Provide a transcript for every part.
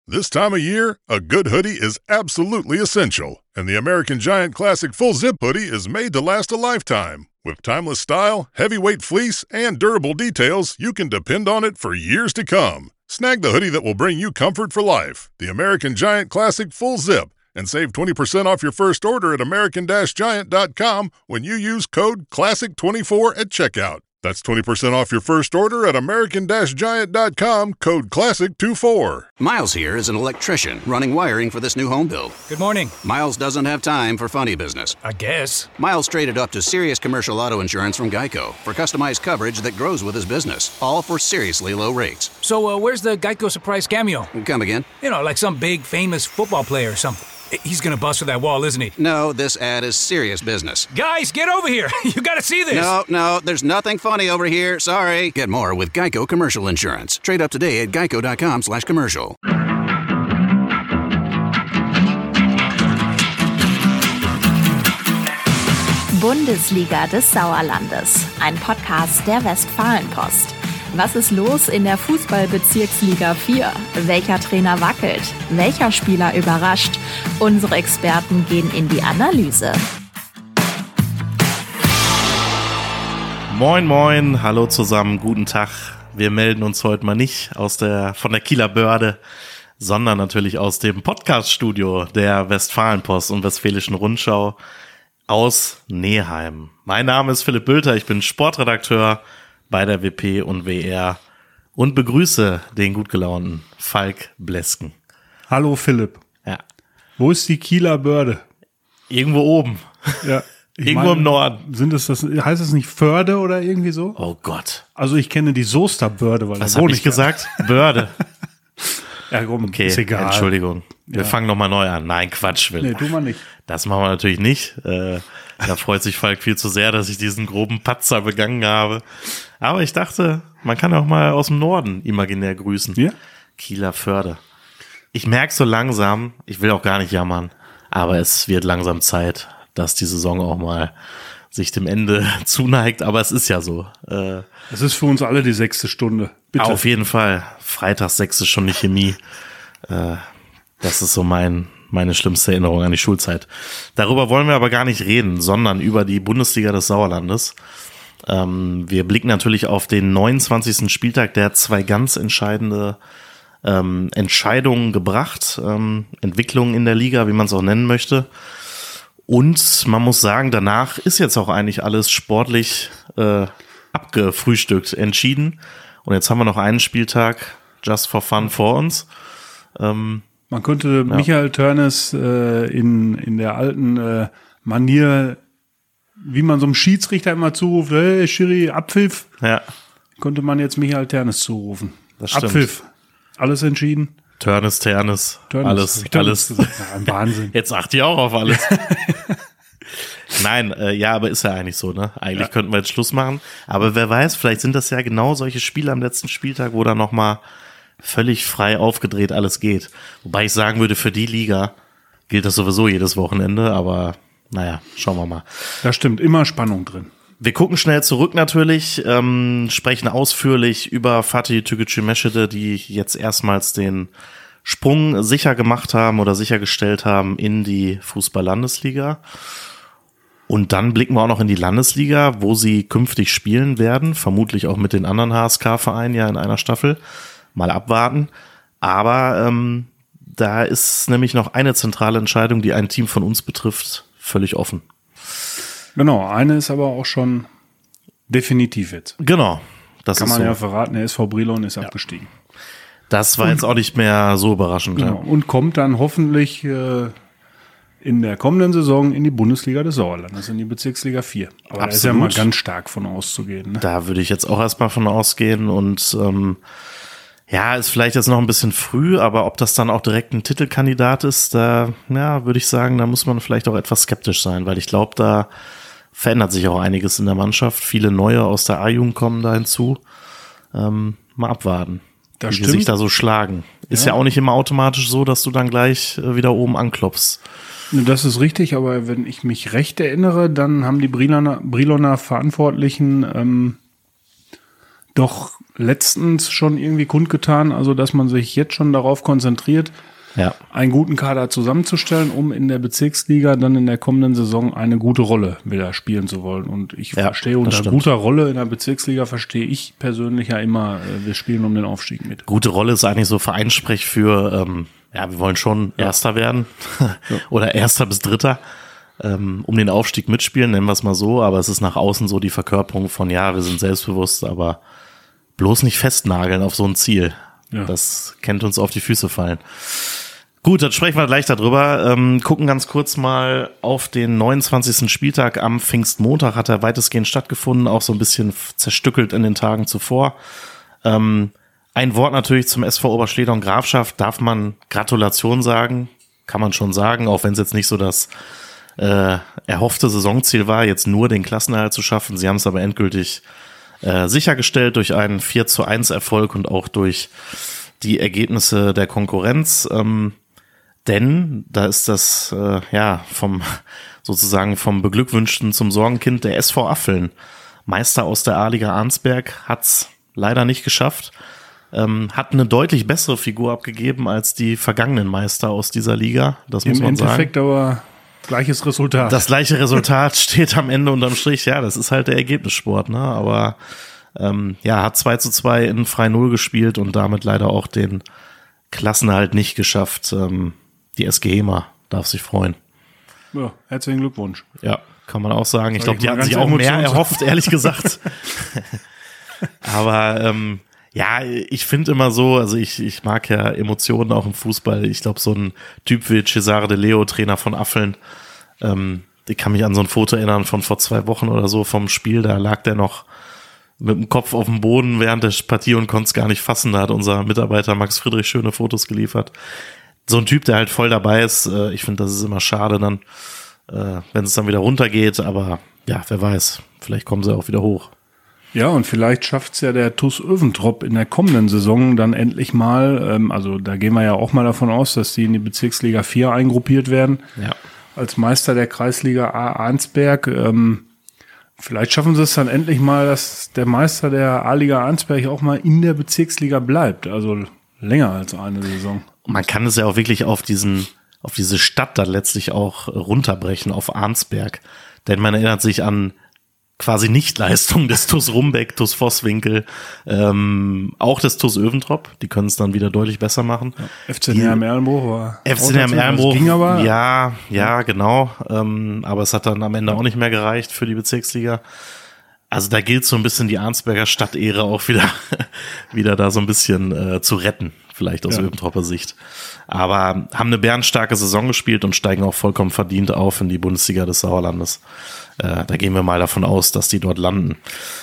This time of year, a good hoodie is absolutely essential, and the American Giant Classic Full Zip Hoodie is made to last a lifetime. With timeless style, heavyweight fleece, and durable details, you can depend on it for years to come. Snag the hoodie that will bring you comfort for life, the American Giant Classic Full Zip, and save 20% off your first order at american-giant.com when you use code CLASSIC24 at checkout. That's 20% off your first order at american-giant.com, code CLASSIC24. Miles here is an electrician running wiring for this new home build. Good morning. Miles doesn't have time for funny business. I guess. Miles traded up to Sirius Commercial Auto Insurance from Geico for customized coverage that grows with his business, all for seriously low rates. So where's the Geico surprise cameo? Come again? You know, like some big famous football player or something. He's gonna bust through that wall, isn't he? No, this ad is serious business. Guys, get over here. You gotta see this. No, there's nothing funny over here. Sorry. Get more with Geico Commercial Insurance. Trade up today at geico.com/commercial. Bundesliga des Sauerlandes, ein Podcast der Westfalenpost. Was ist los in der Fußball-Bezirksliga 4? Welcher Trainer wackelt? Welcher Spieler überrascht? Unsere Experten gehen in die Analyse. Moin moin, hallo zusammen, guten Tag. Wir melden uns heute mal nicht von der Kieler Börde, sondern natürlich aus dem Podcast-Studio der Westfalenpost und Westfälischen Rundschau aus Neheim. Mein Name ist Philipp Bülter, ich bin Sportredakteur bei der WP und WR und begrüße den gut gelaunten Falk Blesken. Hallo Philipp. Ja. Wo ist die Kieler Börde? Irgendwo oben. Ja. Irgendwo im Norden. Heißt es nicht Förde oder irgendwie so? Oh Gott. Also ich kenne die Soesterbörde, weil was habe ich gesagt? Börde. Ja, komm, okay, ist egal. Entschuldigung. Wir fangen nochmal neu an. Nein, Quatsch, Will. Nee, tu mal nicht. Das machen wir natürlich nicht. Da freut sich Falk viel zu sehr, dass ich diesen groben Patzer begangen habe. Aber ich dachte, man kann auch mal aus dem Norden imaginär grüßen. Ja? Kieler Förde. Ich merke so langsam, ich will auch gar nicht jammern, aber es wird langsam Zeit, dass die Saison auch mal sich dem Ende zuneigt. Aber es ist ja so. Es ist für uns alle die 6. Stunde. Bitte. Auf jeden Fall. Freitags 6 ist schon nicht Chemie. Das ist so meine schlimmste Erinnerung an die Schulzeit. Darüber wollen wir aber gar nicht reden, sondern über die Bundesliga des Sauerlandes. Wir blicken natürlich auf den 29. Spieltag, der hat 2 ganz entscheidende Entscheidungen gebracht, Entwicklungen in der Liga, wie man es auch nennen möchte. Und man muss sagen, danach ist jetzt auch eigentlich alles sportlich abgefrühstückt, entschieden. Und jetzt haben wir noch einen Spieltag just for fun vor uns. Man könnte Michael Törnes in der alten Manier, wie man so einem Schiedsrichter immer zuruft, hey, Schiri, Abpfiff, könnte man jetzt Michael Törnes zurufen. Das stimmt. Abpfiff, alles entschieden. Törnes, alles. Ja, Wahnsinn. Jetzt achte ich auch auf alles. Nein, aber ist ja eigentlich so, ne? Eigentlich könnten wir jetzt Schluss machen. Aber wer weiß, vielleicht sind das ja genau solche Spiele am letzten Spieltag, wo dann nochmal völlig frei aufgedreht alles geht. Wobei ich sagen würde, für die Liga gilt das sowieso jedes Wochenende, aber naja, schauen wir mal. Da stimmt, immer Spannung drin. Wir gucken schnell zurück natürlich, sprechen ausführlich über Fatih Tegucigalpa, die jetzt erstmals den Sprung sicher gemacht haben oder sichergestellt haben in die Fußball-Landesliga. Und dann blicken wir auch noch in die Landesliga, wo sie künftig spielen werden, vermutlich auch mit den anderen HSK-Vereinen ja in einer Staffel. Mal abwarten. Aber da ist nämlich noch eine zentrale Entscheidung, die ein Team von uns betrifft, völlig offen. Genau, eine ist aber auch schon definitiv jetzt. Genau. Das kann ist man so. ja verraten, der SV Brilon ist abgestiegen. Das war jetzt auch nicht mehr so überraschend. Genau. Ja. Und kommt dann hoffentlich in der kommenden Saison in die Bundesliga des Sauerlandes, in die Bezirksliga 4. Aber da ist ja mal ganz stark von auszugehen. Ne? Da würde ich jetzt auch erstmal von ausgehen und ist vielleicht jetzt noch ein bisschen früh, aber ob das dann auch direkt ein Titelkandidat ist, da würde ich sagen, da muss man vielleicht auch etwas skeptisch sein, weil ich glaube, da verändert sich auch einiges in der Mannschaft. Viele neue aus der A-Jugend kommen da hinzu. Mal abwarten, wie die sich da so schlagen. Ist ja auch nicht immer automatisch so, dass du dann gleich wieder oben anklopfst. Das ist richtig, aber wenn ich mich recht erinnere, dann haben die Briloner Verantwortlichen doch letztens schon irgendwie kundgetan, also dass man sich jetzt schon darauf konzentriert, einen guten Kader zusammenzustellen, um in der Bezirksliga dann in der kommenden Saison eine gute Rolle wieder spielen zu wollen. Und ich verstehe unter guter Rolle in der Bezirksliga, verstehe ich persönlich ja immer, wir spielen um den Aufstieg mit. Gute Rolle ist eigentlich so Vereinssprech für, wir wollen schon Erster werden oder Erster bis Dritter, um den Aufstieg mitspielen, nennen wir es mal so, aber es ist nach außen so die Verkörperung von, wir sind selbstbewusst, aber bloß nicht festnageln auf so ein Ziel. Ja. Das kennt uns auf die Füße fallen. Gut, dann sprechen wir gleich darüber. Gucken ganz kurz mal auf den 29. Spieltag am Pfingstmontag. Hat er weitestgehend stattgefunden, auch so ein bisschen zerstückelt in den Tagen zuvor. Ein Wort natürlich zum SV Oberschledorn Grafschaft. Darf man Gratulation sagen? Kann man schon sagen, auch wenn es jetzt nicht so das erhoffte Saisonziel war, jetzt nur den Klassenerhalt zu schaffen. Sie haben es aber endgültig sichergestellt durch einen 4:1 Erfolg und auch durch die Ergebnisse der Konkurrenz. Denn da ist das vom Beglückwünschten zum Sorgenkind der SV Affeln. Meister aus der A-Liga Arnsberg hat's leider nicht geschafft. Hat eine deutlich bessere Figur abgegeben als die vergangenen Meister aus dieser Liga. Das muss man sagen. Im Endeffekt aber gleiches Resultat. Das gleiche Resultat steht am Ende unterm Strich. Ja, das ist halt der Ergebnissport, ne? Aber hat 2:2 in 3-0 gespielt und damit leider auch den Klassenerhalt nicht geschafft. Die SG Hema darf sich freuen. Ja, herzlichen Glückwunsch. Ja, kann man auch sagen. Ich glaube, die hatten sich auch mehr erhofft, ehrlich gesagt. Aber ich finde immer so, also ich mag ja Emotionen auch im Fußball. Ich glaube, so ein Typ wie Cesare De Leo, Trainer von Affeln, ich kann mich an so ein Foto erinnern von vor 2 Wochen oder so vom Spiel, da lag der noch mit dem Kopf auf dem Boden während der Partie und konnte es gar nicht fassen. Da hat unser Mitarbeiter Max Friedrich schöne Fotos geliefert. So ein Typ, der halt voll dabei ist. Ich finde, das ist immer schade dann, wenn es dann wieder runtergeht. Aber ja, wer weiß, vielleicht kommen sie auch wieder hoch. Ja, und vielleicht schafft's ja der TuS Öventrop in der kommenden Saison dann endlich mal, also da gehen wir ja auch mal davon aus, dass die in die Bezirksliga 4 eingruppiert werden. Ja. Als Meister der Kreisliga A Arnsberg. Vielleicht schaffen sie es dann endlich mal, dass der Meister der A-Liga Arnsberg auch mal in der Bezirksliga bleibt. Also länger als eine Saison. Man kann es ja auch wirklich auf diese Stadt dann letztlich auch runterbrechen, auf Arnsberg. Denn man erinnert sich an quasi Nichtleistung des TuS Rumbeck, TuS Vosswinkel, auch des TuS Öventrop. Die können es dann wieder deutlich besser machen. Ja, FC Neheim-Erlenbruch war FC Neheim-Erlenbruch, ging aber. Ja, genau. Aber es hat dann am Ende auch nicht mehr gereicht für die Bezirksliga. Also da gilt so ein bisschen die Arnsberger Stadtehre auch wieder da so ein bisschen zu retten, vielleicht aus Öventropper Sicht. Aber haben eine bärenstarke Saison gespielt und steigen auch vollkommen verdient auf in die Bundesliga des Sauerlandes. Da gehen wir mal davon aus, dass die dort landen.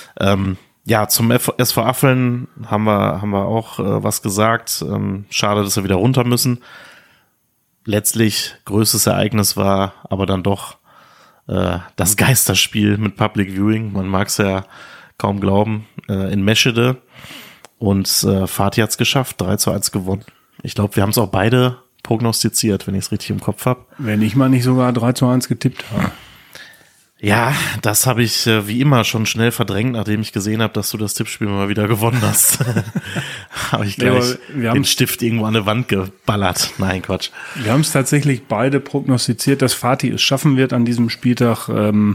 Zum SV Affeln haben wir auch was gesagt. Schade, dass wir wieder runter müssen. Letztlich größtes Ereignis war aber dann doch das Geisterspiel mit Public Viewing. Man mag es ja kaum glauben. In Meschede. Und Fatih hat's geschafft, 3:1 gewonnen. Ich glaube, wir haben es auch beide prognostiziert, wenn ich es richtig im Kopf habe. Wenn ich mal nicht sogar 3:1 getippt habe. Ja, das habe ich wie immer schon schnell verdrängt, nachdem ich gesehen habe, dass du das Tippspiel mal wieder gewonnen hast. Habe ich gleich den Stift irgendwo an eine Wand geballert. Nein, Quatsch. Wir haben es tatsächlich beide prognostiziert, dass Fatih es schaffen wird an diesem Spieltag.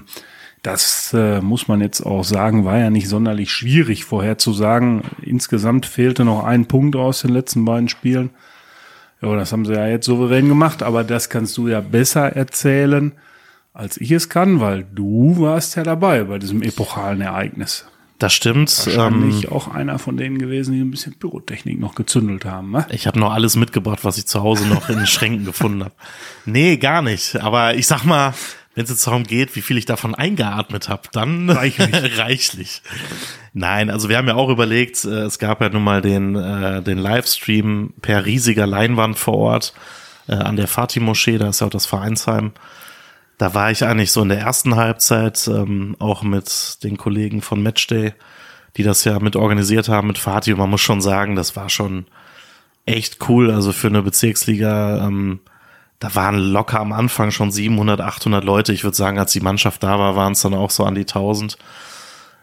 Das muss man jetzt auch sagen, war ja nicht sonderlich schwierig vorherzusagen. Insgesamt fehlte noch ein Punkt aus den letzten beiden Spielen. Ja, das haben sie ja jetzt souverän gemacht, aber das kannst du ja besser erzählen, als ich es kann, weil du warst ja dabei bei diesem epochalen Ereignis. Das stimmt. Wahrscheinlich auch einer von denen gewesen, die ein bisschen Pyrotechnik noch gezündelt haben. Ne? Ich habe noch alles mitgebracht, was ich zu Hause noch in den Schränken gefunden habe. Nee, gar nicht. Aber ich sag mal, wenn es jetzt darum geht, wie viel ich davon eingeatmet habe, dann reichlich. Nein, also wir haben ja auch überlegt, es gab ja nun mal den Livestream per riesiger Leinwand vor Ort an der Fatih-Moschee, da ist ja auch das Vereinsheim. Da war ich eigentlich so in der ersten Halbzeit auch mit den Kollegen von Matchday, die das ja mit organisiert haben mit Fatih. Und man muss schon sagen, das war schon echt cool. Also für eine Bezirksliga, da waren locker am Anfang schon 700, 800 Leute. Ich würde sagen, als die Mannschaft da war, waren es dann auch so an die 1000.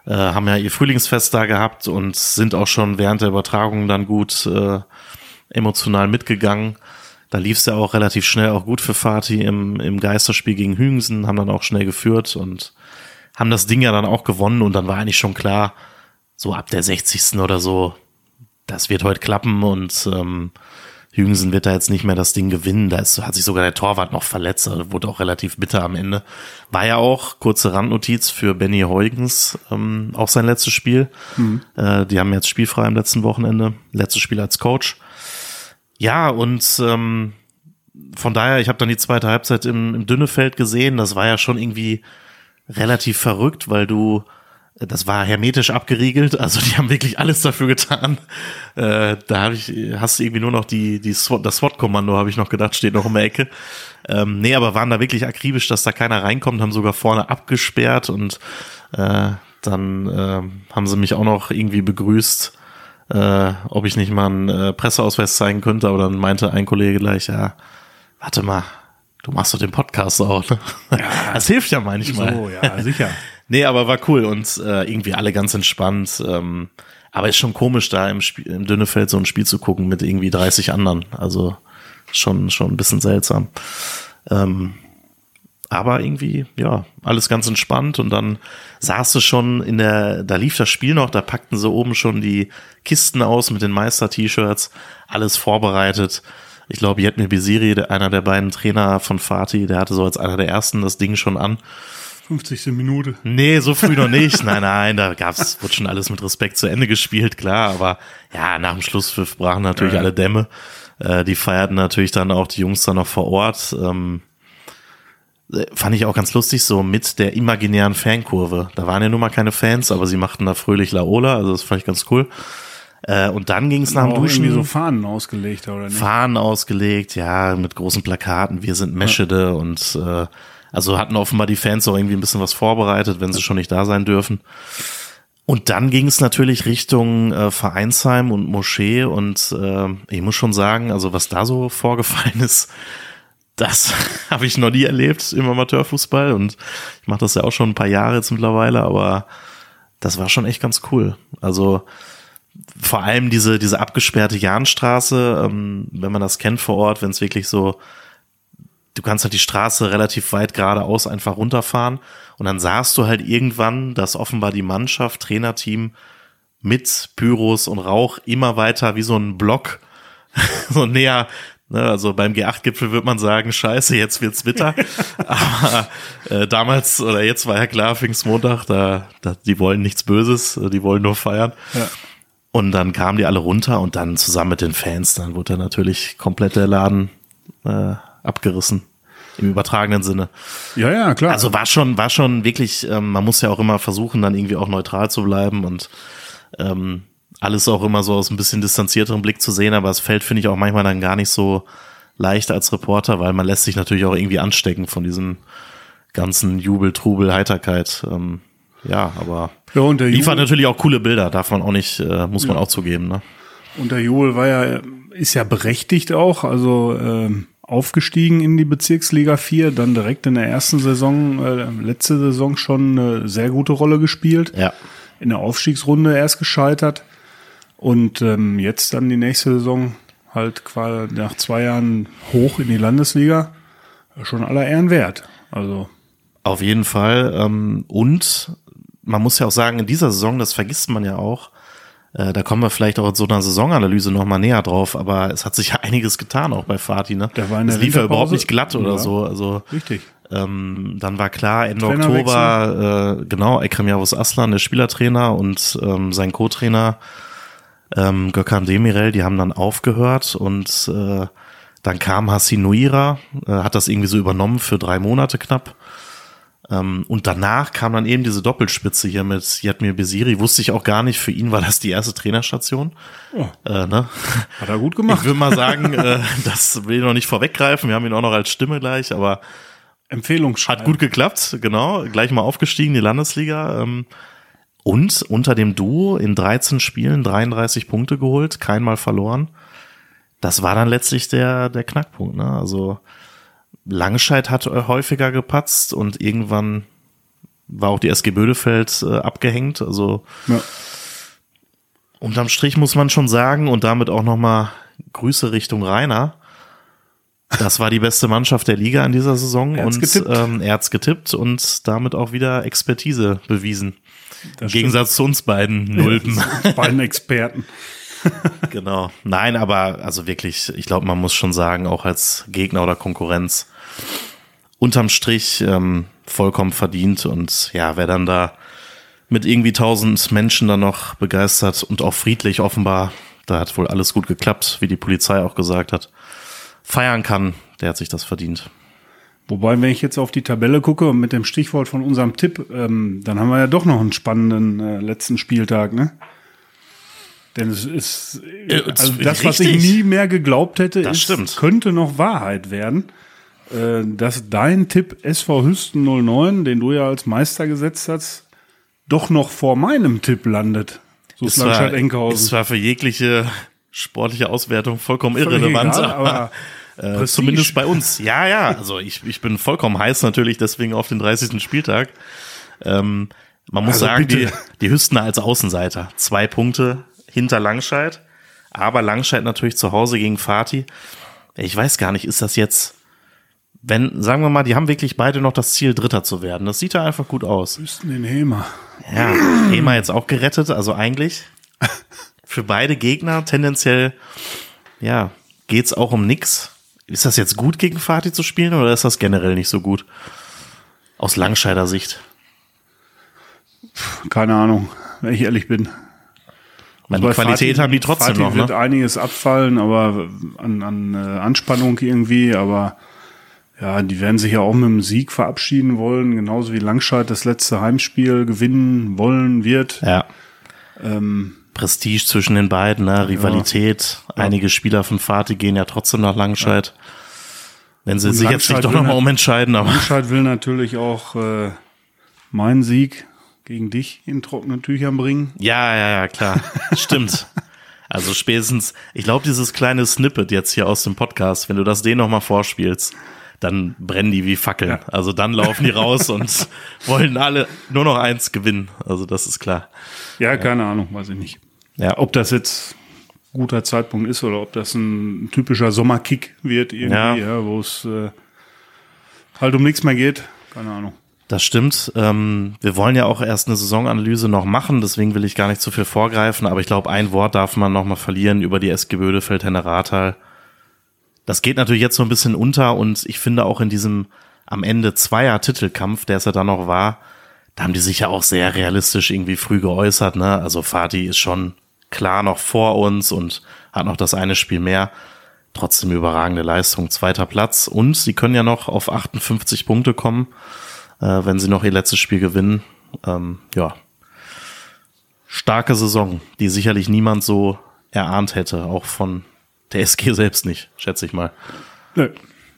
haben ja ihr Frühlingsfest da gehabt und sind auch schon während der Übertragung dann gut emotional mitgegangen. Da lief es ja auch relativ schnell auch gut für Fatih im Geisterspiel gegen Hüingsen, haben dann auch schnell geführt und haben das Ding ja dann auch gewonnen und dann war eigentlich schon klar, so ab der 60. oder so, das wird heute klappen und Hüingsen wird da jetzt nicht mehr das Ding gewinnen. Da hat sich sogar der Torwart noch verletzt, also wurde auch relativ bitter am Ende. War ja auch, kurze Randnotiz, für Benny Huygens auch sein letztes Spiel. Die haben jetzt spielfrei am letzten Wochenende, letztes Spiel als Coach. Ja, und von daher, ich habe dann die zweite Halbzeit im Dünnefeld gesehen. Das war ja schon irgendwie relativ verrückt, weil das war hermetisch abgeriegelt, also die haben wirklich alles dafür getan. Da hast du irgendwie nur noch das SWAT-Kommando, habe ich noch gedacht, steht noch in der Ecke. Nee, aber waren da wirklich akribisch, dass da keiner reinkommt, haben sogar vorne abgesperrt und dann haben sie mich auch noch irgendwie begrüßt, ob ich nicht mal einen Presseausweis zeigen könnte, aber dann meinte ein Kollege gleich, ja, warte mal, du machst doch den Podcast auch, ne? Ja, das hilft ja manchmal. So, ja, sicher. Nee, aber war cool und irgendwie alle ganz entspannt. Aber ist schon komisch, da im Dünnefeld so ein Spiel zu gucken mit irgendwie 30 anderen. Also schon ein bisschen seltsam. Aber irgendwie, ja, alles ganz entspannt und dann saß du schon da lief das Spiel noch, da packten sie oben schon die Kisten aus mit den Meister-T-Shirts, alles vorbereitet. Ich glaube, Yetmir Besiri, einer der beiden Trainer von Fatih, der hatte so als einer der ersten das Ding schon an. 50. Minute. Nee, so früh noch nicht. Nein, da wurde schon alles mit Respekt zu Ende gespielt, klar. Aber ja, nach dem Schlusspfiff brachen natürlich alle Dämme. Die feierten natürlich dann auch die Jungs dann noch vor Ort. Fand ich auch ganz lustig, so mit der imaginären Fankurve. Da waren ja nun mal keine Fans, aber sie machten da fröhlich Laola, also das fand ich ganz cool. Und dann ging es nach dem Duschen. Irgendwie so Fahnen ausgelegt, oder nicht? Fahnen ausgelegt, ja, mit großen Plakaten, wir sind Meschede und also hatten offenbar die Fans auch irgendwie ein bisschen was vorbereitet, wenn sie schon nicht da sein dürfen. Und dann ging es natürlich Richtung Vereinsheim und Moschee und ich muss schon sagen, also was da so vorgefallen ist, das habe ich noch nie erlebt im Amateurfußball und ich mache das ja auch schon ein paar Jahre jetzt mittlerweile, aber das war schon echt ganz cool. Also vor allem diese abgesperrte Jahnstraße, wenn man das kennt vor Ort, wenn es wirklich so, du kannst halt die Straße relativ weit geradeaus einfach runterfahren und dann sahst du halt irgendwann, dass offenbar die Mannschaft, Trainerteam mit Pyros und Rauch immer weiter wie so ein Block so näher, ne, also beim G8-Gipfel wird man sagen, scheiße, jetzt wird's bitter. Aber damals oder jetzt war ja klar, Pfingstmontag, die wollen nichts Böses, die wollen nur feiern. Ja. Und dann kamen die alle runter und dann zusammen mit den Fans, dann wurde natürlich komplett der Laden abgerissen. Im übertragenen Sinne. Ja, klar. Also war schon wirklich, man muss ja auch immer versuchen, dann irgendwie auch neutral zu bleiben und alles auch immer so aus ein bisschen distanzierterem Blick zu sehen, aber es fällt, finde ich, auch manchmal dann gar nicht so leicht als Reporter, weil man lässt sich natürlich auch irgendwie anstecken von diesem ganzen Jubel, Trubel, Heiterkeit. Ja, aber liefert natürlich auch coole Bilder, darf man auch nicht, muss man auch zugeben. Ne? Und der Jubel ist ja berechtigt auch, also aufgestiegen in die Bezirksliga 4, dann direkt in der ersten Saison, letzte Saison schon eine sehr gute Rolle gespielt. Ja. In der Aufstiegsrunde erst gescheitert und jetzt dann die nächste Saison halt quasi nach 2 Jahren hoch in die Landesliga. Schon aller Ehren wert. Also auf jeden Fall. Und man muss ja auch sagen, in dieser Saison, das vergisst man ja auch, da kommen wir vielleicht auch in so einer Saisonanalyse noch mal näher drauf, aber es hat sich ja einiges getan, auch bei Fatih, ne? Es lief ja überhaupt nicht glatt oder so. Also, richtig. Dann war klar, Ende Oktober, genau, Ekrem Yavuz Aslan, der Spielertrainer und sein Co-Trainer Gökhan Demirel, die haben dann aufgehört und dann kam Hassin Nuira, hat das irgendwie so übernommen für 3 Monate knapp. Und danach kam dann eben diese Doppelspitze hier mit Yetmir Besiri. Wusste ich auch gar nicht, für ihn war das die erste Trainerstation. Ja. Ne? Hat er gut gemacht. Ich würde mal sagen, das will ich noch nicht vorweggreifen. Wir haben ihn auch noch als Stimme gleich, aber Empfehlungsschreiben. Hat gut geklappt, genau. Gleich mal aufgestiegen, die Landesliga. Und unter dem Duo in 13 Spielen 33 Punkte geholt, keinmal verloren. Das war dann letztlich der Knackpunkt, ne? Also Langscheid hat häufiger gepatzt und irgendwann war auch die SG Bödefeld abgehängt. Also unterm Strich muss man schon sagen, und damit auch nochmal Grüße Richtung Rainer. Das war die beste Mannschaft der Liga in dieser Saison er hat's getippt und damit auch wieder Expertise bewiesen. Im Gegensatz zu uns beiden Nulpen. Beiden Experten. Genau. Nein, aber also wirklich, ich glaube, man muss schon sagen, auch als Gegner oder Konkurrenz unterm Strich vollkommen verdient. Und ja, wer dann da mit irgendwie 1000 Menschen dann noch begeistert und auch friedlich offenbar, da hat wohl alles gut geklappt, wie die Polizei auch gesagt hat, feiern kann, der hat sich das verdient. Wobei, wenn ich jetzt auf die Tabelle gucke und mit dem Stichwort von unserem Tipp, dann haben wir ja doch noch einen spannenden letzten Spieltag, ne? Denn es ist, also das, was ich nie mehr geglaubt hätte, könnte noch Wahrheit werden, dass dein Tipp SV Hüsten 09, den du ja als Meister gesetzt hast, doch noch vor meinem Tipp landet. So ist Langstadt-Enkhausen. Es war für jegliche sportliche Auswertung vollkommen irrelevant, aber zumindest bei uns. Ja, also ich bin vollkommen heiß natürlich deswegen auf den 30. Spieltag. Man muss sagen, die Hüstener als Außenseiter, 2 Punkte hinter Langscheid, aber Langscheid natürlich zu Hause gegen Fatih. Ich weiß gar nicht, ist das jetzt, sagen wir mal, die haben wirklich beide noch das Ziel, Dritter zu werden. Das sieht ja einfach gut aus. Hüsten den Hemer. Ja, Hemer jetzt auch gerettet, also eigentlich für beide Gegner tendenziell, ja, geht's auch um nix. Ist das jetzt gut, gegen Fatih zu spielen, oder ist das generell nicht so gut? Aus Langscheider Sicht. Keine Ahnung, wenn ich ehrlich bin. Die Qualität haben die trotzdem Fatih noch, ne? Wird einiges abfallen, aber an Anspannung irgendwie, aber ja, die werden sich ja auch mit dem Sieg verabschieden wollen, genauso wie Langscheid das letzte Heimspiel gewinnen wollen wird. Ja. Prestige zwischen den beiden, ne? Rivalität. Ja. Einige Spieler von Fatih gehen ja trotzdem nach Langscheid. Ja. Wenn sie sich jetzt nicht doch nochmal umentscheiden. Aber Langscheid will natürlich auch meinen Sieg gegen dich in trockenen Tüchern bringen. Ja, klar. Stimmt. Also spätestens, ich glaube, dieses kleine Snippet jetzt hier aus dem Podcast, wenn du das denen nochmal vorspielst, dann brennen die wie Fackeln. Ja. Also dann laufen die raus und wollen alle nur noch eins gewinnen. Also das ist klar. Ja, keine Ahnung, weiß ich nicht. Ja. Ob das jetzt ein guter Zeitpunkt ist oder ob das ein typischer Sommerkick wird irgendwie, wo es halt um nichts mehr geht. Keine Ahnung. Das stimmt. Wir wollen ja auch erst eine Saisonanalyse noch machen, deswegen will ich gar nicht zu viel vorgreifen, aber ich glaube, ein Wort darf man noch mal verlieren über die SG Bödefeld Henne-Rathal. Das geht natürlich jetzt so ein bisschen unter und ich finde auch in diesem am Ende Zweier-Titelkampf, der es ja dann noch war, da haben die sich ja auch sehr realistisch irgendwie früh geäußert, ne? Also Fatih ist schon klar noch vor uns und hat noch das eine Spiel mehr. Trotzdem überragende Leistung, 2. Platz und sie können ja noch auf 58 Punkte kommen, wenn sie noch ihr letztes Spiel gewinnen. Starke Saison, die sicherlich niemand so erahnt hätte, auch von der SG selbst nicht, schätze ich mal. Nö,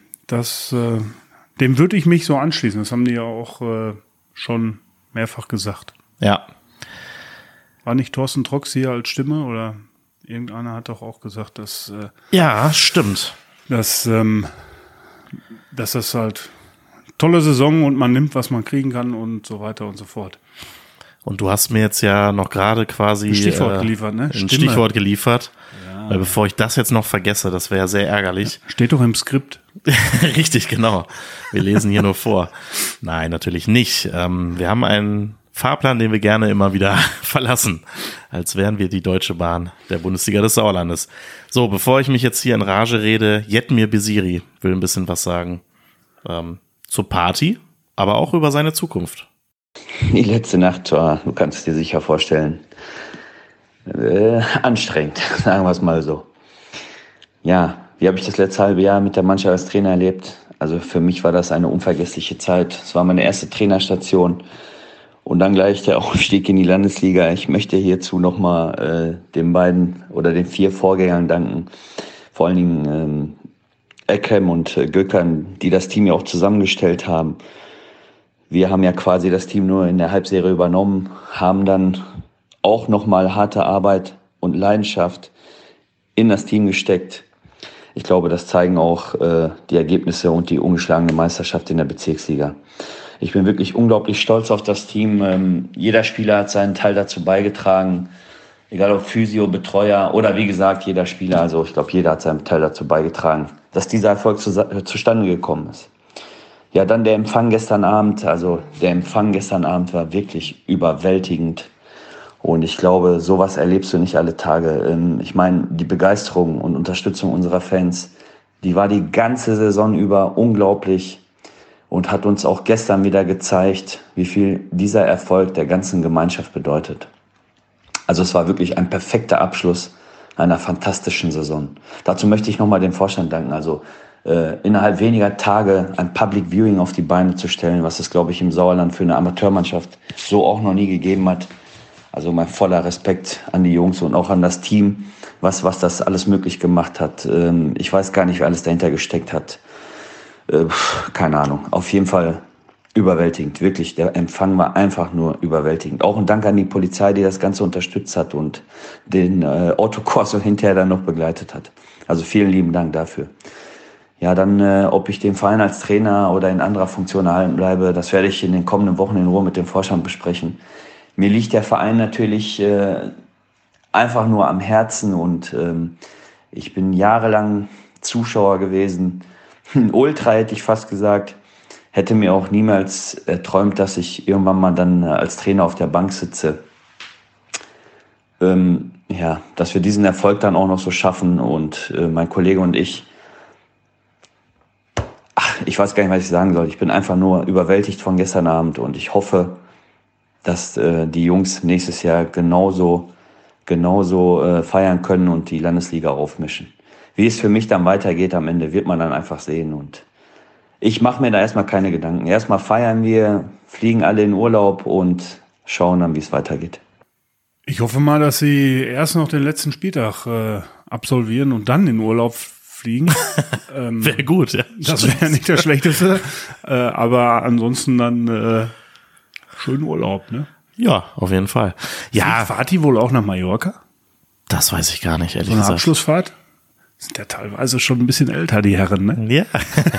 dem würde ich mich so anschließen. Das haben die ja auch schon mehrfach gesagt. Ja. War nicht Thorsten Trox hier als Stimme oder irgendeiner hat doch auch gesagt, dass ja, stimmt. Dass das halt tolle Saison und man nimmt, was man kriegen kann und so weiter und so fort. Und du hast mir jetzt ja noch gerade quasi ein Stichwort geliefert, ne? Ein Stichwort geliefert. Ja. Weil bevor ich das jetzt noch vergesse, das wäre sehr ärgerlich. Ja, steht doch im Skript. Richtig, genau. Wir lesen hier nur vor. Nein, natürlich nicht. Wir haben einen Fahrplan, den wir gerne immer wieder verlassen, als wären wir die Deutsche Bahn der Bundesliga des Sauerlandes. So, bevor ich mich jetzt hier in Rage rede, Jetmir Besiri will ein bisschen was sagen. Zur Party, aber auch über seine Zukunft. Die letzte Nacht war, du kannst es dir sicher vorstellen, anstrengend, sagen wir es mal so. Ja, wie habe ich das letzte halbe Jahr mit der Mannschaft als Trainer erlebt? Also für mich war das eine unvergessliche Zeit. Es war meine erste Trainerstation und dann gleich der Aufstieg in die Landesliga. Ich möchte hierzu nochmal den beiden oder den 4 Vorgängern danken, vor allen Dingen Ekrem und Gökhan, die das Team ja auch zusammengestellt haben. Wir haben ja quasi das Team nur in der Halbserie übernommen, haben dann auch nochmal harte Arbeit und Leidenschaft in das Team gesteckt. Ich glaube, das zeigen auch die Ergebnisse und die ungeschlagene Meisterschaft in der Bezirksliga. Ich bin wirklich unglaublich stolz auf das Team. Jeder Spieler hat seinen Teil dazu beigetragen, egal ob Physio, Betreuer oder wie gesagt jeder Spieler. Also ich glaube, jeder hat seinen Teil dazu beigetragen, dass dieser Erfolg zustande gekommen ist. Ja, dann der Empfang gestern Abend. Also der Empfang gestern Abend war wirklich überwältigend. Und ich glaube, sowas erlebst du nicht alle Tage. Ich meine, die Begeisterung und Unterstützung unserer Fans, die war die ganze Saison über unglaublich und hat uns auch gestern wieder gezeigt, wie viel dieser Erfolg der ganzen Gemeinschaft bedeutet. Also es war wirklich ein perfekter Abschluss einer fantastischen Saison. Dazu möchte ich nochmal dem Vorstand danken. Also innerhalb weniger Tage ein Public Viewing auf die Beine zu stellen, was es, glaube ich, im Sauerland für eine Amateurmannschaft so auch noch nie gegeben hat. Also mein voller Respekt an die Jungs und auch an das Team, was das alles möglich gemacht hat. Ich weiß gar nicht, wer alles dahinter gesteckt hat. Keine Ahnung. Auf jeden Fall überwältigend. Wirklich, der Empfang war einfach nur überwältigend. Auch ein Dank an die Polizei, die das Ganze unterstützt hat und den Autokorso hinterher dann noch begleitet hat. Also vielen lieben Dank dafür. Ja, dann, ob ich den Verein als Trainer oder in anderer Funktion erhalten bleibe, das werde ich in den kommenden Wochen in Ruhe mit dem Vorstand besprechen. Mir liegt der Verein natürlich einfach nur am Herzen und ich bin jahrelang Zuschauer gewesen. Ein Ultra hätte ich fast gesagt. Hätte mir auch niemals erträumt, dass ich irgendwann mal dann als Trainer auf der Bank sitze. Ja, dass wir diesen Erfolg dann auch noch so schaffen und mein Kollege und ich weiß gar nicht, was ich sagen soll. Ich bin einfach nur überwältigt von gestern Abend und ich hoffe, dass die Jungs nächstes Jahr genauso feiern können und die Landesliga aufmischen. Wie es für mich dann weitergeht am Ende, wird man dann einfach sehen. Und ich mache mir da erstmal keine Gedanken. Erstmal feiern wir, fliegen alle in Urlaub und schauen dann, wie es weitergeht. Ich hoffe mal, dass sie erst noch den letzten Spieltag absolvieren und dann in Urlaub fliegen. Wäre gut, ja. Das wäre nicht das Schlechteste. Aber ansonsten dann schönen Urlaub, ne? Ja, auf jeden Fall. Ja. Fahrt die wohl auch nach Mallorca? Das weiß ich gar nicht, ehrlich gesagt. So eine Abschlussfahrt? Sind ja teilweise schon ein bisschen älter, die Herren, ne? Ja.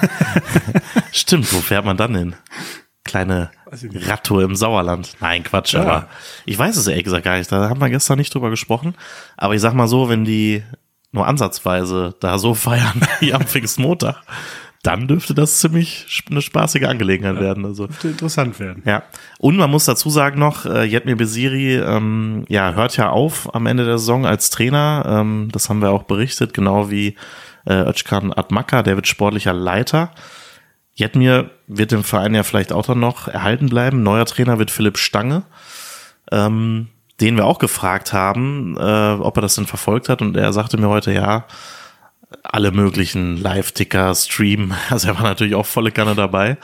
Stimmt, wo fährt man dann hin? Kleine Radtour im Sauerland. Nein, Quatsch, ja. Aber ich weiß es ehrlich gesagt gar nicht. Da haben wir gestern nicht drüber gesprochen. Aber ich sag mal so, wenn die nur ansatzweise da so feiern wie am Pfingstmontag, dann dürfte das ziemlich eine spaßige Angelegenheit werden. Also dürfte interessant werden. Ja. Und man muss dazu sagen noch, Yetmir Besiri hört ja auf am Ende der Saison als Trainer. Das haben wir auch berichtet, genau wie Özcan Atmaka, der wird sportlicher Leiter. Yetmir wird dem Verein ja vielleicht auch dann noch erhalten bleiben. Neuer Trainer wird Philipp Stange, den wir auch gefragt haben, ob er das denn verfolgt hat. Und er sagte mir heute, ja, alle möglichen Live-Ticker, Stream, also er war natürlich auch volle Kanne dabei,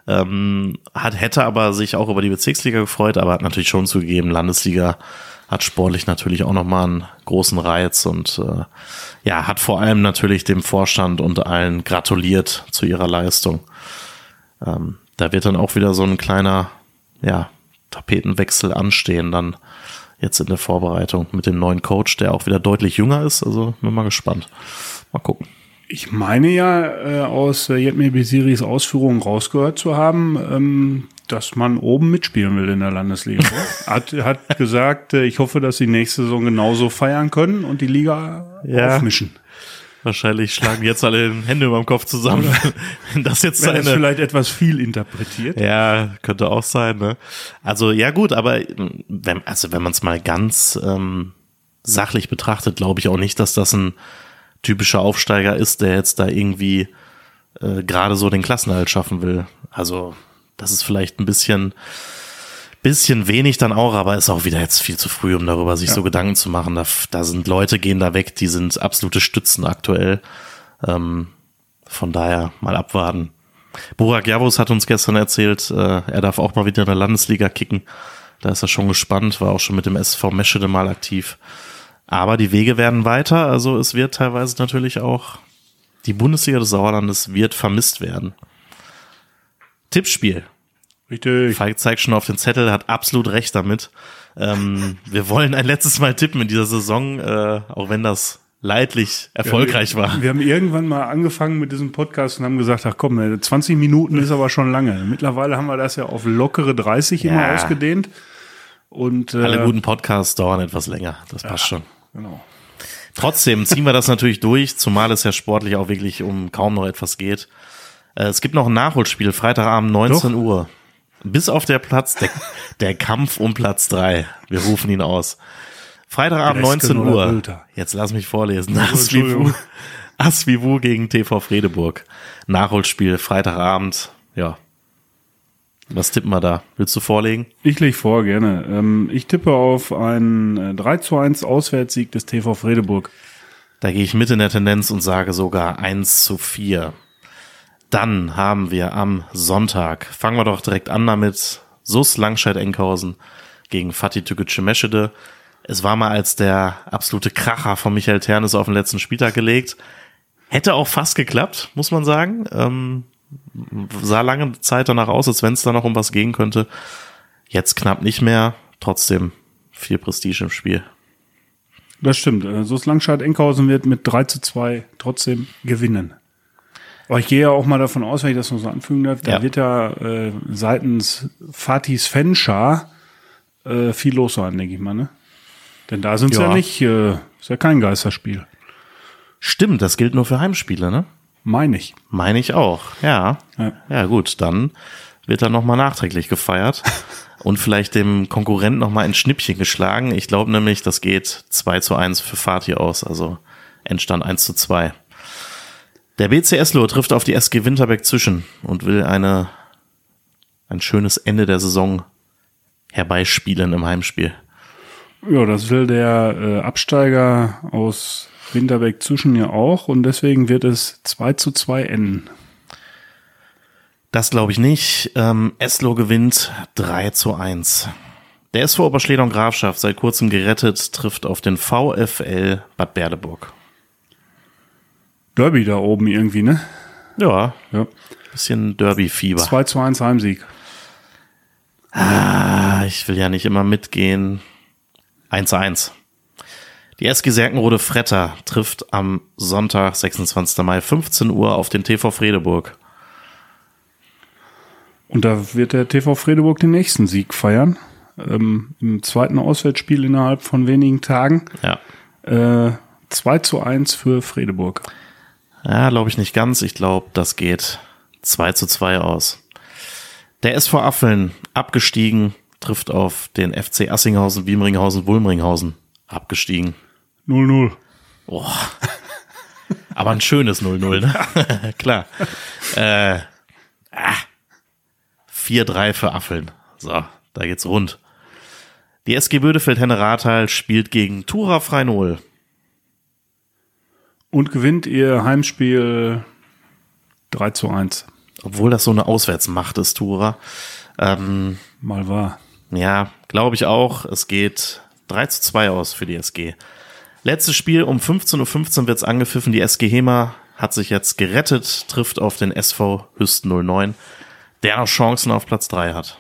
hätte aber sich auch über die Bezirksliga gefreut, aber hat natürlich schon zugegeben, Landesliga hat sportlich natürlich auch nochmal einen großen Reiz und hat vor allem natürlich dem Vorstand und allen gratuliert zu ihrer Leistung. Da wird dann auch wieder so ein kleiner Tapetenwechsel anstehen, dann jetzt in der Vorbereitung mit dem neuen Coach, der auch wieder deutlich jünger ist, also bin mal gespannt. Mal gucken. Ich meine ja aus Yetmir Besiris Ausführungen rausgehört zu haben, dass man oben mitspielen will in der Landesliga. Hat gesagt, ich hoffe, dass sie nächste Saison genauso feiern können und die Liga aufmischen. Wahrscheinlich schlagen jetzt alle die Hände über dem Kopf zusammen. Das jetzt das vielleicht etwas viel interpretiert. Ja, könnte auch sein, ne? Also ja gut, aber wenn man es mal ganz sachlich betrachtet, glaube ich auch nicht, dass das ein typischer Aufsteiger ist, der jetzt da irgendwie gerade so den Klassenerhalt schaffen will. Also das ist vielleicht ein bisschen wenig dann auch, aber ist auch wieder jetzt viel zu früh, um darüber sich so Gedanken zu machen. Da sind Leute, gehen da weg, die sind absolute Stützen aktuell. Von daher mal abwarten. Burak Yavuz hat uns gestern erzählt, er darf auch mal wieder in der Landesliga kicken. Da ist er schon gespannt, war auch schon mit dem SV Meschede mal aktiv. Aber die Wege werden weiter, also es wird teilweise natürlich auch, die Bundesliga des Sauerlandes wird vermisst werden. Tippspiel. Richtig. Falk zeigt schon auf den Zettel, hat absolut recht damit. Wir wollen ein letztes Mal tippen in dieser Saison, auch wenn das leidlich erfolgreich war. Wir haben irgendwann mal angefangen mit diesem Podcast und haben gesagt, ach komm, 20 Minuten ist aber schon lange. Mittlerweile haben wir das ja auf lockere 30 immer ausgedehnt. Und alle guten Podcasts dauern etwas länger, das passt schon. Genau. Trotzdem ziehen wir das natürlich durch, zumal es ja sportlich auch wirklich um kaum noch etwas geht. Es gibt noch ein Nachholspiel, Freitagabend 19 Uhr. Bis auf der der Kampf um Platz 3. Wir rufen ihn aus. Freitagabend 19 Uhr. Jetzt lass mich vorlesen. Asvivu gegen TV Fredeburg. Nachholspiel, Freitagabend. Ja. Was tippen wir da? Willst du vorlegen? Ich lege vor, gerne. Ich tippe auf einen 3:1 Auswärtssieg des TV Fredeburg. Da gehe ich mit in der Tendenz und sage sogar 1:4. Dann haben wir am Sonntag, fangen wir doch direkt an damit, SuS Langscheid-Enkhausen gegen Fatih Tükücü Meschede. Es war mal als der absolute Kracher von Michael Ternes auf den letzten Spieltag gelegt. Hätte auch fast geklappt, muss man sagen. Sah lange Zeit danach aus, als wenn es da noch um was gehen könnte. Jetzt knapp nicht mehr. Trotzdem viel Prestige im Spiel. Das stimmt. SuS Langscheid-Enkhausen wird mit 3:2 trotzdem gewinnen. Aber ich gehe ja auch mal davon aus, wenn ich das noch so anfügen darf, da wird ja seitens Fatihs Fanschar viel los sein, denke ich mal, ne? Denn da sind es ja nicht, ist ja kein Geisterspiel. Stimmt, das gilt nur für Heimspiele, ne? Meine ich. Meine ich auch, ja. Ja gut, dann wird da nochmal nachträglich gefeiert und vielleicht dem Konkurrenten nochmal ein Schnippchen geschlagen. Ich glaube nämlich, das geht 2:1 für Fatih aus, also Endstand 1:2. Der BC Eslohe trifft auf die SG Winterberg-Züschen und will ein schönes Ende der Saison herbeispielen im Heimspiel. Ja, das will der Absteiger aus Winterberg-Züschen ja auch und deswegen wird es 2:2 enden. Das glaube ich nicht. Eslohe gewinnt 3:1. Der SV Oberschleder und Grafschaft, seit kurzem gerettet, trifft auf den VfL Bad Berleburg. Derby da oben irgendwie, ne? Ja. Bisschen Derby-Fieber. 2:1 Heimsieg. Ich will ja nicht immer mitgehen. 1:1. Die SG Serkenrode Fretter trifft am Sonntag, 26. Mai, 15 Uhr auf den TV Fredeburg. Und da wird der TV Fredeburg den nächsten Sieg feiern. Im zweiten Auswärtsspiel innerhalb von wenigen Tagen. Ja. 2:1 für Fredeburg. Ja, glaube ich nicht ganz. Ich glaube, das geht 2:2 aus. Der SV Affeln, abgestiegen, trifft auf den FC Assinghausen, Wiemringhausen, Wulmringhausen. Abgestiegen. 0:0. Oh. Aber ein schönes 0:0, ne? Klar. 4:3 für Affeln. So, da geht's rund. Die SG Bödefeld-Henne-Rathal spielt gegen Tura Freinol. Und gewinnt ihr Heimspiel 3:1. Obwohl das so eine Auswärtsmacht ist, Tura. Mal wahr. Ja, glaube ich auch. Es geht 3:2 aus für die SG. Letztes Spiel um 15:15 Uhr wird's angepfiffen. Die SG Hema hat sich jetzt gerettet, trifft auf den SV Hüsten 09, der noch Chancen auf Platz 3 hat.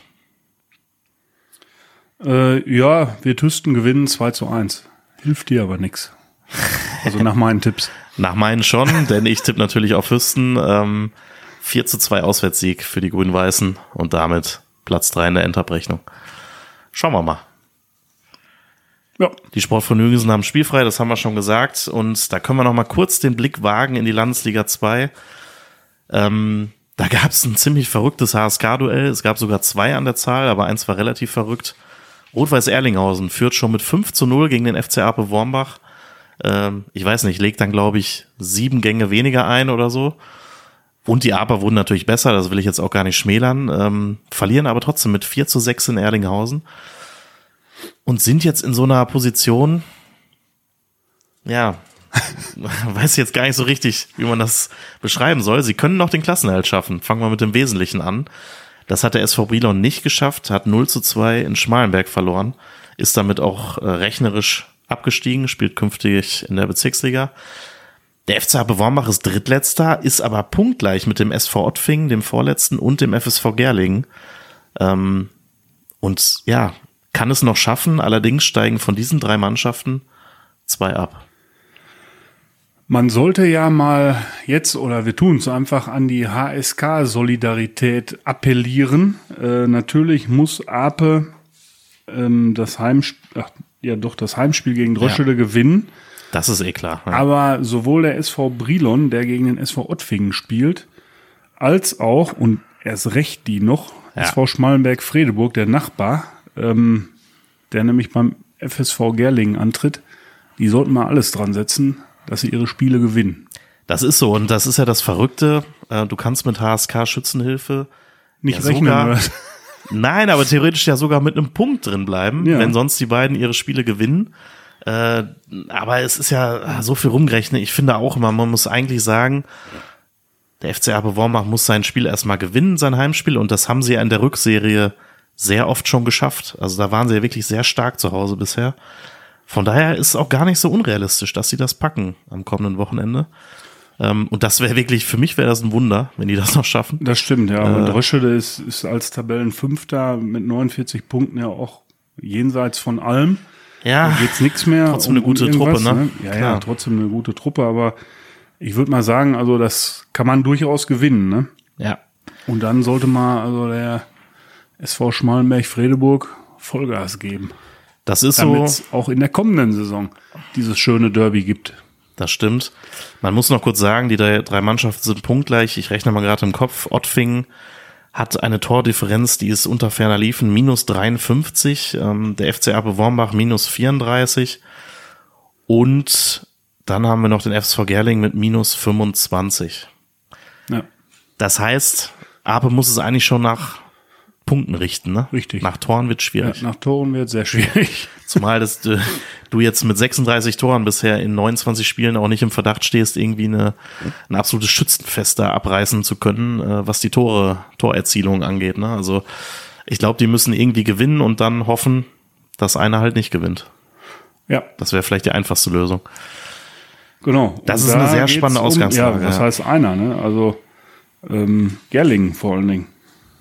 Ja, wird Hüsten gewinnen 2:1. Hilft dir aber nix. Also nach meinen Tipps. Nach meinen schon, denn ich tippe natürlich auf Hüsten. 4:2 Auswärtssieg für die Grün-Weißen und damit Platz 3 in der Endabrechnung. Schauen wir mal. Ja. Die Sportvergnügen haben spielfrei, das haben wir schon gesagt. Und da können wir noch mal kurz den Blick wagen in die Landesliga 2. Da gab es ein ziemlich verrücktes HSK-Duell. Es gab sogar 2 an der Zahl, aber eins war relativ verrückt. Rot-Weiß Erlinghausen führt schon mit 5:0 gegen den FC Ape Wormbach. Ich weiß nicht, legt dann, glaube ich, 7 Gänge weniger ein oder so. Und die Aper wurden natürlich besser, das will ich jetzt auch gar nicht schmälern. Verlieren aber trotzdem mit 4:6 in Erlinghausen. Und sind jetzt in so einer Position, ja, weiß jetzt gar nicht so richtig, wie man das beschreiben soll. Sie können noch den Klassenerhalt schaffen. Fangen wir mit dem Wesentlichen an. Das hat der SV Brilon nicht geschafft, hat 0:2 in Schmalenberg verloren, ist damit auch rechnerisch abgestiegen, spielt künftig in der Bezirksliga. Der FC Ape Wormbach ist Drittletzter, ist aber punktgleich mit dem SV Ottfingen, dem Vorletzten, und dem FSV Gerlingen. Und ja, kann es noch schaffen, allerdings steigen von diesen 3 Mannschaften 2 ab. Man sollte ja mal jetzt, oder wir tun es einfach, an die HSK-Solidarität appellieren. Natürlich muss Ape das Heimspiel gegen Dröschede gewinnen. Das ist klar. Ja. Aber sowohl der SV Brilon, der gegen den SV Ottfingen spielt, als auch, und erst recht die noch, SV Schmallenberg-Fredeburg, der Nachbar, der nämlich beim FSV Gerlingen antritt, die sollten mal alles dran setzen, dass sie ihre Spiele gewinnen. Das ist so, und das ist ja das Verrückte. Du kannst mit HSK Schützenhilfe nicht rechnen. Nein, aber theoretisch ja sogar mit einem Punkt drin bleiben, wenn sonst die beiden ihre Spiele gewinnen. Aber es ist ja so viel rumgerechnet. Ich finde auch immer, man muss eigentlich sagen, der FC Ape Wormbach muss sein Spiel erstmal gewinnen, sein Heimspiel, und das haben sie ja in der Rückserie sehr oft schon geschafft. Also da waren sie ja wirklich sehr stark zu Hause bisher. Von daher ist es auch gar nicht so unrealistisch, dass sie das packen am kommenden Wochenende. Und das wäre wirklich, für mich wäre das ein Wunder, wenn die das noch schaffen. Das stimmt, ja. Und Dröschede ist als Tabellenfünfter mit 49 Punkten ja auch jenseits von allem. Ja. Da geht's nichts mehr. Trotzdem eine gute Truppe, ne? Ja, trotzdem eine gute Truppe, aber ich würde mal sagen, also das kann man durchaus gewinnen, ne? Ja. Und dann sollte mal also der SV Schmallenberg-Fredeburg Vollgas geben. Das ist damit so. Auch in der kommenden Saison dieses schöne Derby gibt. Das stimmt. Man muss noch kurz sagen, die drei Mannschaften sind punktgleich. Ich rechne mal gerade im Kopf. Ottfingen hat eine Tordifferenz, die ist unter ferner Liefen, -53. Der FC Ape Wormbach -34. Und dann haben wir noch den FSV Gerlingen mit -25. Ja. Das heißt, Ape muss es eigentlich schon nach Punkten richten, ne? Richtig. Nach Toren wird schwierig. Ja, nach Toren wird sehr schwierig. Zumal du jetzt mit 36 Toren bisher in 29 Spielen auch nicht im Verdacht stehst, irgendwie ein absolutes Schützenfest da abreißen zu können, was die Torerzielung angeht, ne? Also ich glaube, die müssen irgendwie gewinnen und dann hoffen, dass einer halt nicht gewinnt. Ja. Das wäre vielleicht die einfachste Lösung. Genau. Das ist eine sehr spannende Ausgangslage. Ja, was heißt einer, ne? Also Gerlingen vor allen Dingen.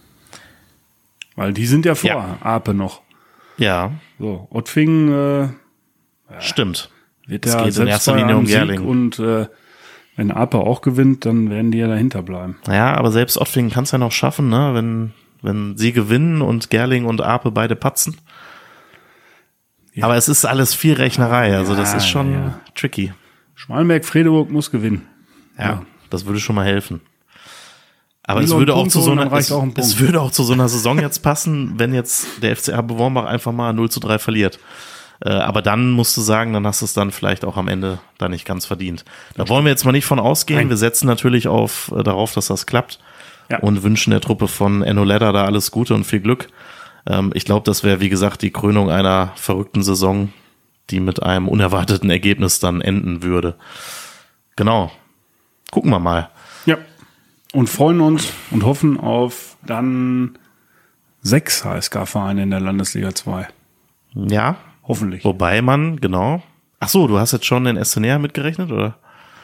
Weil die sind ja vor Ape noch. Ja. So, Ottfingen stimmt. Wird es geht in erster Linie um Gerlingen. Und wenn Ape auch gewinnt, dann werden die ja dahinter bleiben. Ja, aber selbst Ottfingen kann es ja noch schaffen, ne? Wenn sie gewinnen und Gerlingen und Ape beide patzen. Ja. Aber es ist alles viel Rechnerei, also das ist schon tricky. Schmallenberg-Fredeburg muss gewinnen. Ja, das würde schon mal helfen. Aber es würde auch zu so einer Saison jetzt passen, wenn jetzt der FC Ape Wormbach einfach mal 0:3 verliert. Aber dann musst du sagen, dann hast du es dann vielleicht auch am Ende da nicht ganz verdient. Da wollen wir jetzt mal nicht von ausgehen. Wir setzen natürlich darauf, dass das klappt und wünschen der Truppe von Enno Ledder da alles Gute und viel Glück. Ich glaube, das wäre, wie gesagt, die Krönung einer verrückten Saison, die mit einem unerwarteten Ergebnis dann enden würde. Genau. Gucken wir mal. Ja. Und freuen uns und hoffen auf dann 6 HSK-Vereine in der Landesliga 2. Ja. Hoffentlich. Wobei man, genau. Ach so, du hast jetzt schon den SC Näher mitgerechnet, oder?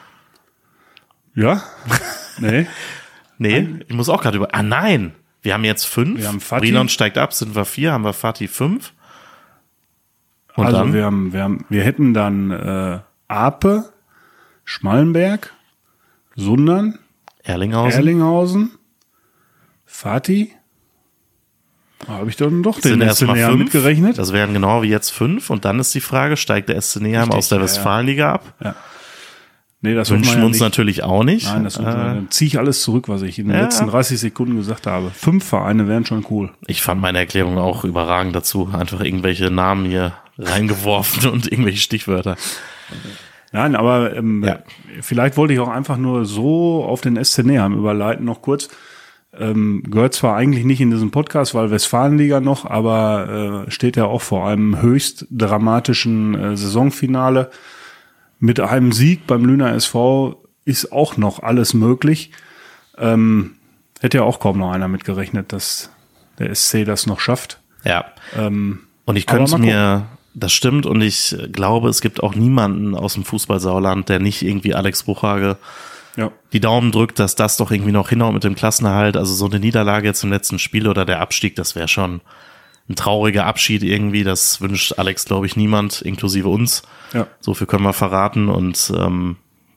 Ja. Nee. Nee, ich muss auch gerade nein. Wir haben jetzt 5. Wir haben Fatih. Brilon steigt ab, sind wir 4, haben wir Fatih 5. Und also dann? Wir hätten dann Ape, Schmallenberg, Sundern, Erlinghausen, Fatih. Habe ich dann doch den SC Neheim mitgerechnet? Das wären genau wie jetzt 5. Und dann ist die Frage, steigt der SC Neheim aus der Westfalenliga ab? Ja. Nee, das wünschen wir uns natürlich auch nicht. Nein, dann ziehe ich alles zurück, was ich in den letzten 30 Sekunden gesagt habe. 5 Vereine wären schon cool. Ich fand meine Erklärung auch überragend dazu. Einfach irgendwelche Namen hier reingeworfen und irgendwelche Stichwörter. Nein, aber vielleicht wollte ich auch einfach nur so auf den SC Neheim überleiten, noch kurz. Gehört zwar eigentlich nicht in diesem Podcast, weil Westfalenliga noch, aber steht ja auch vor einem höchst dramatischen Saisonfinale. Mit einem Sieg beim Lüner SV ist auch noch alles möglich. Hätte ja auch kaum noch einer mitgerechnet, dass der SC das noch schafft. Ja. Und ich könnte mir, das stimmt, und ich glaube, es gibt auch niemanden aus dem Fußball-Sauerland, der nicht irgendwie Alex Bruchhage die Daumen drückt, dass das doch irgendwie noch hinhaut mit dem Klassenerhalt. Also so eine Niederlage jetzt im letzten Spiel oder der Abstieg, das wäre schon ein trauriger Abschied irgendwie. Das wünscht Alex, glaube ich, niemand, inklusive uns. Ja. So viel können wir verraten. Und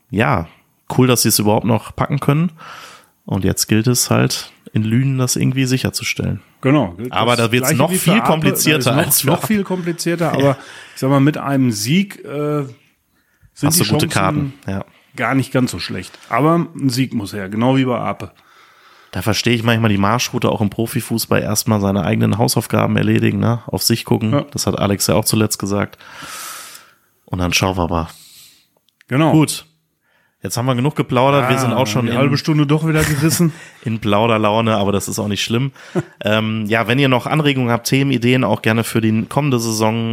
ja, cool, dass sie es überhaupt noch packen können. Und jetzt gilt es halt, in Lünen das irgendwie sicherzustellen. Genau. Aber da wird es noch viel komplizierter als noch viel komplizierter, aber ich sag mal, mit einem Sieg sind die gute Chancen Karten. gar nicht ganz so schlecht. Aber ein Sieg muss her, genau wie bei Ape. Da verstehe ich manchmal die Marschroute auch im Profifußball, erstmal seine eigenen Hausaufgaben erledigen, ne? Auf sich gucken. Ja. Das hat Alex ja auch zuletzt gesagt. Und dann schauen wir mal. Genau. Gut. Jetzt haben wir genug geplaudert. Wir sind auch schon eine halbe Stunde doch wieder gerissen. In Plauderlaune, aber das ist auch nicht schlimm. Ja, wenn ihr noch Anregungen habt, Themen, Ideen, auch gerne für die kommende Saison,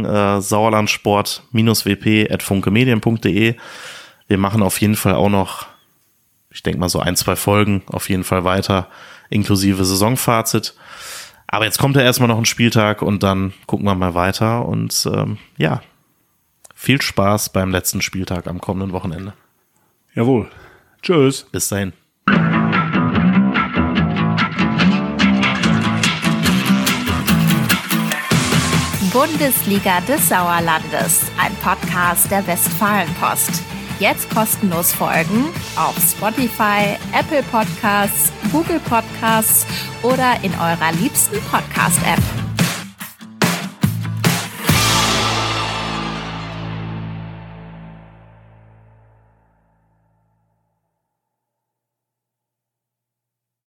sauerlandsport-wp@funkemedien.de. Wir machen auf jeden Fall auch noch, ich denke mal so 1-2 Folgen auf jeden Fall weiter, inklusive Saisonfazit. Aber jetzt kommt ja erstmal noch ein Spieltag und dann gucken wir mal weiter. Und ja, viel Spaß beim letzten Spieltag am kommenden Wochenende. Jawohl. Tschüss. Bis dahin. Bundesliga des Sauerlandes, ein Podcast der Westfalenpost. Jetzt kostenlos folgen auf Spotify, Apple Podcasts, Google Podcasts oder in eurer liebsten Podcast-App.